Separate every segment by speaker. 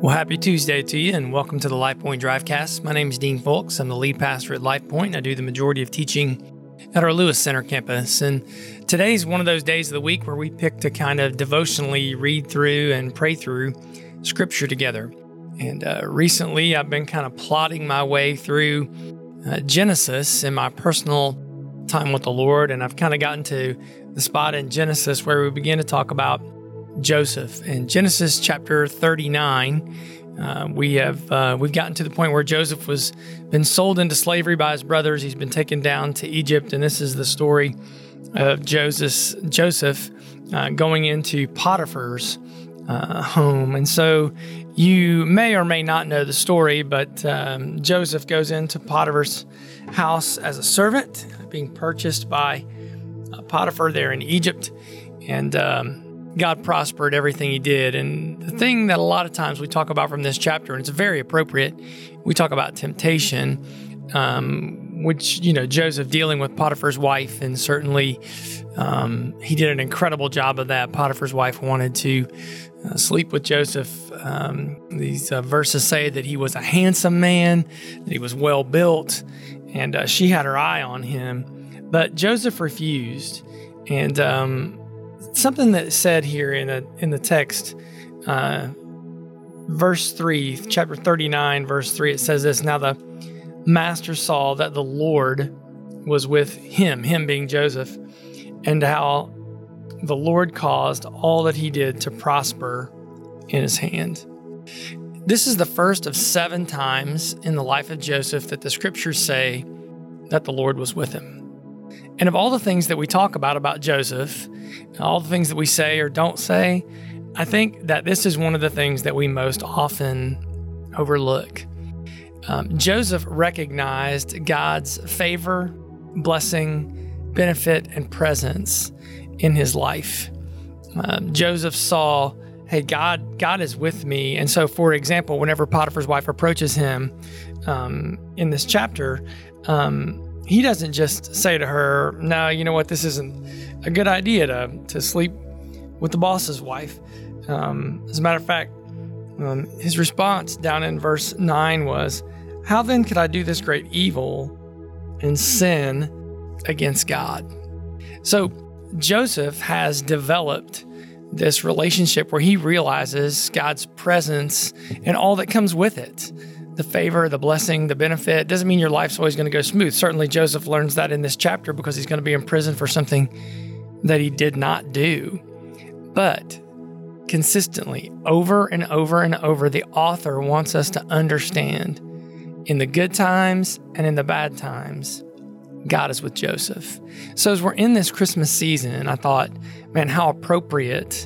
Speaker 1: Well, happy Tuesday to you, and welcome to the LifePoint Drivecast. My name is Dean Folks. I'm the lead pastor at LifePoint, and I do the majority of teaching at our Lewis Center campus. And today's one of those days of the week where we pick to kind of devotionally read through and pray through Scripture together. And recently, I've been kind of plotting my way through Genesis in my personal time with the Lord, and I've kind of gotten to the spot in Genesis where we begin to talk about Joseph. In Genesis chapter 39, we've gotten to the point where Joseph was been sold into slavery by his brothers. He's been taken down to Egypt, and this is the story of Joseph going into Potiphar's home. And so you may or may not know the story, but Joseph goes into Potiphar's house as a servant, being purchased by Potiphar there in Egypt, and God prospered everything he did. And the thing that a lot of times we talk about from this chapter, and it's very appropriate, we talk about temptation, which, Joseph dealing with Potiphar's wife, and certainly he did an incredible job of that. Potiphar's wife wanted to sleep with Joseph. These verses say that he was a handsome man, that he was well built, and she had her eye on him. But Joseph refused. And something that's said here in the text, verse 3, chapter 39, verse 3, it says this: "Now the master saw that the Lord was with him," him being Joseph, "and how the Lord caused all that he did to prosper in his hand." This is the first of 7 times in the life of Joseph that the scriptures say that the Lord was with him. And of all the things that we talk about Joseph, all the things that we say or don't say, I think that this is one of the things that we most often overlook. Joseph recognized God's favor, blessing, benefit, and presence in his life. Joseph saw, hey, God is with me. And so, for example, whenever Potiphar's wife approaches him in this chapter, he doesn't just say to her, "No, you know what, this isn't a good idea to sleep with the boss's wife." As a matter of fact, his response down in verse 9 was, "How then could I do this great evil and sin against God?" So Joseph has developed this relationship where he realizes God's presence and all that comes with it. The favor, the blessing, the benefit. Doesn't mean your life's always going to go smooth. Certainly Joseph learns that in this chapter because he's going to be in prison for something that he did not do. But consistently, over and over and over, the author wants us to understand, in the good times and in the bad times, God is with Joseph. So as we're in this Christmas season, I thought, man, how appropriate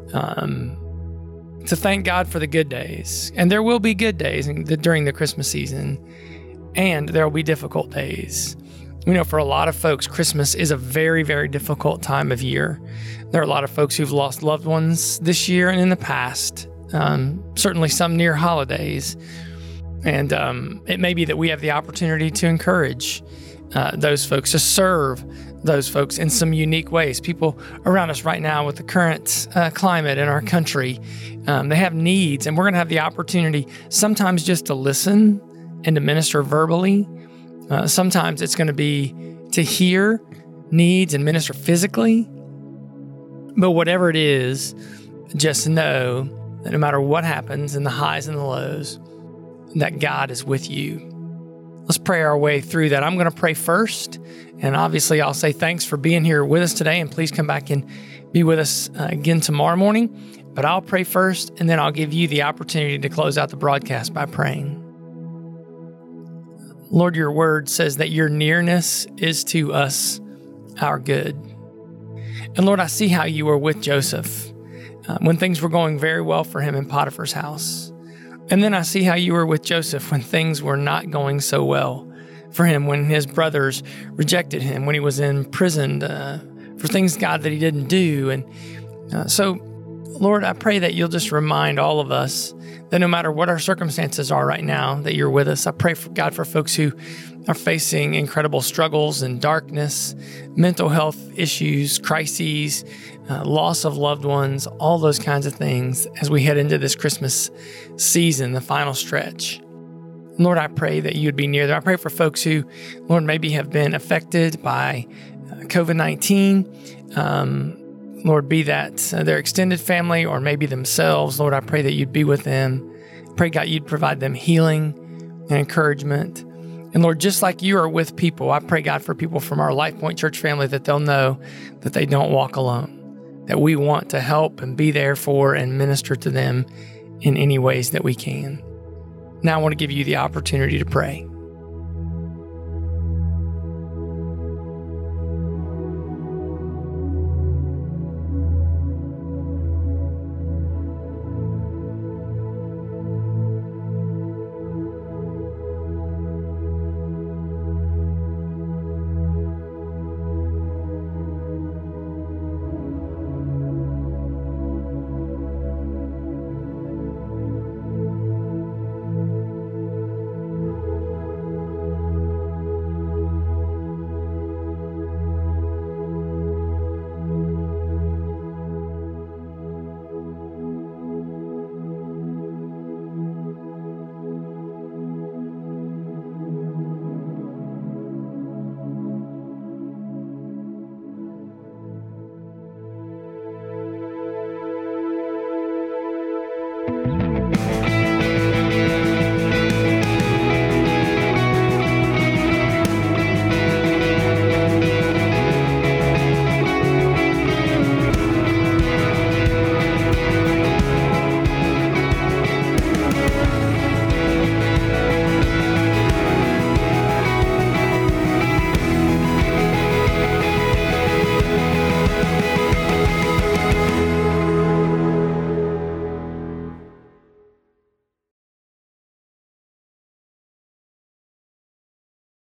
Speaker 1: to thank God for the good days. And there will be good days during the Christmas season, and there will be difficult days. For a lot of folks, Christmas is a very, very difficult time of year. There are a lot of folks who've lost loved ones this year and in the past, certainly some near holidays. And it may be that we have the opportunity to encourage those folks, to serve those folks in some unique ways. People around us right now with the current climate in our country, they have needs, and we're going to have the opportunity sometimes just to listen and to minister verbally. Sometimes it's going to be to hear needs and minister physically. But whatever it is, just know that no matter what happens in the highs and the lows, that God is with you. Let's pray our way through that. I'm going to pray first, and obviously I'll say thanks for being here with us today, and please come back and be with us again tomorrow morning. But I'll pray first, and then I'll give you the opportunity to close out the broadcast by praying. Lord, your word says that your nearness is to us our good. And Lord, I see how you were with Joseph when things were going very well for him in Potiphar's house. And then I see how you were with Joseph when things were not going so well for him, when his brothers rejected him, when he was imprisoned for things, God, that he didn't do. And so, Lord, I pray that you'll just remind all of us that no matter what our circumstances are right now, that you're with us. I pray for God for folks who are facing incredible struggles and darkness, mental health issues, crises, loss of loved ones, all those kinds of things as we head into this Christmas season, the final stretch. Lord, I pray that you would be near them. I pray for folks who, Lord, maybe have been affected by COVID-19. Lord, be that their extended family or maybe themselves. Lord, I pray that you'd be with them. Pray, God, you'd provide them healing and encouragement. And Lord, just like you are with people, I pray, God, for people from our Life Point Church family that they'll know that they don't walk alone, that we want to help and be there for and minister to them in any ways that we can. Now I want to give you the opportunity to pray.